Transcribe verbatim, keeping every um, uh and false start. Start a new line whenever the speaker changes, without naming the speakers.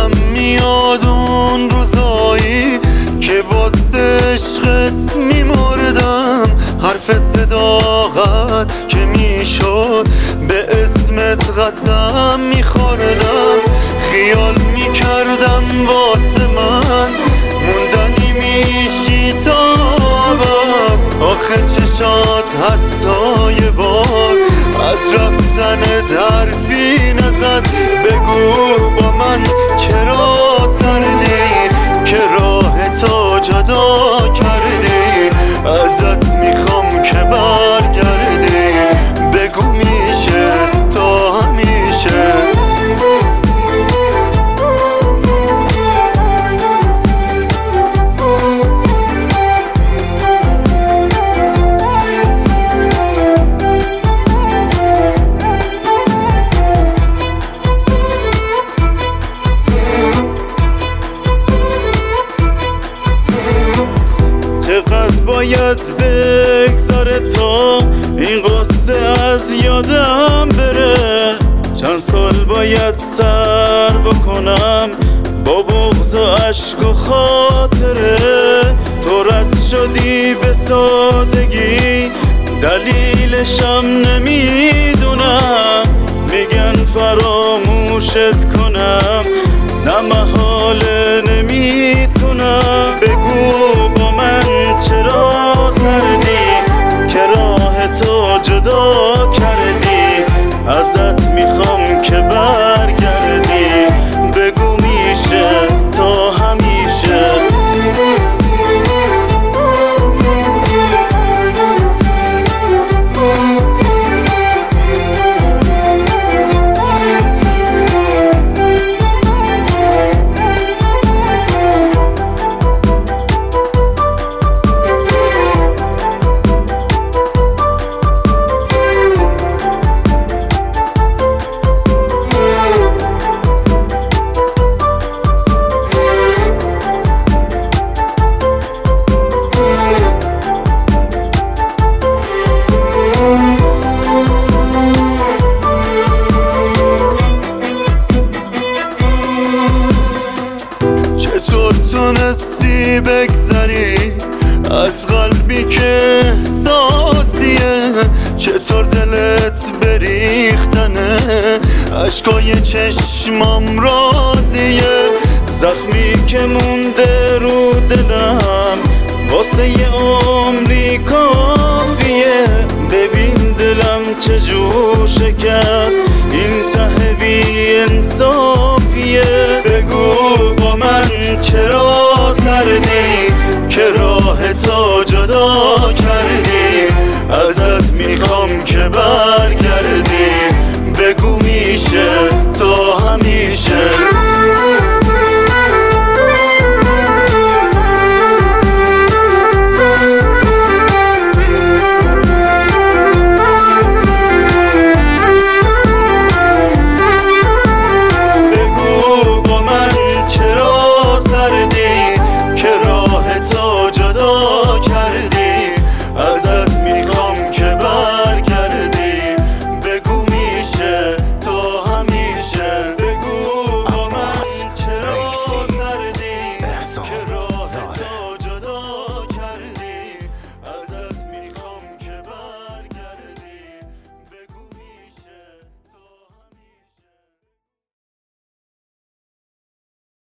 یادم میاد اون روزایی که واسه عشقت میمردم، حرف صداقت که میشد به اسمت قسم میخوردم، خیال میکردم واسه من موندنی میشی تا ابد. آخه چشات حتی یه بار از رفتنت حرفی نزد، بگو با من چرا سردی که راه تو جدا کردی، ازت میخوام که برگردی، بگو میشه تا همیشه. چقدر باید بگذاره تا این قصه از یادم بره، چند سال باید سر بکنم با بغض و عشق و خاطره. تو رد شدی به سادگی، دلیلشم نمیدونم، میگن فراموشت کنم، نه محاله نمیتونم. بگو با من چرا سردی که راه تو جدا کردی، ازت میخوام که برگردی، بگو میشه تا همیشه. چطور تونستی بگذری از قلبی که احساسیه، چطور دلت بریختنه عشقای چشمام رازیه، زخمی که مونده رو دلم واسه یه عمری کافیه. ببین دلم چجور شکست، این ته بی انصافیه. بگو با من چرا سردی که راه تو جدا کردی، ازت میخوام که برگردی، بگو میشه